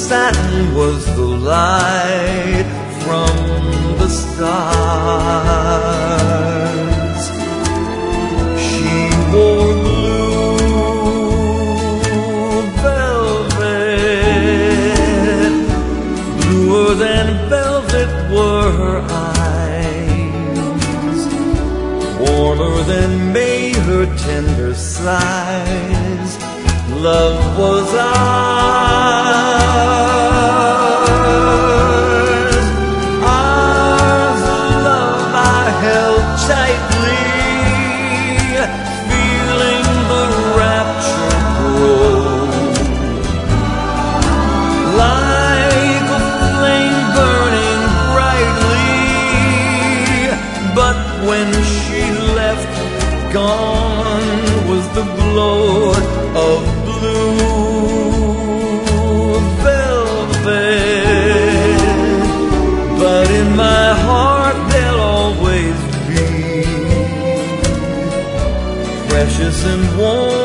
satin was the light from the stars. She wore blue velvet, bluer than velvet were her eyes, warmer than May her tender sighs. Love was ours, ours, love I held tightly, feeling the rapture grow, like a flame burning brightly. But when she left, gone was the glow of blue velvet. But in my heart there'll always be precious and warm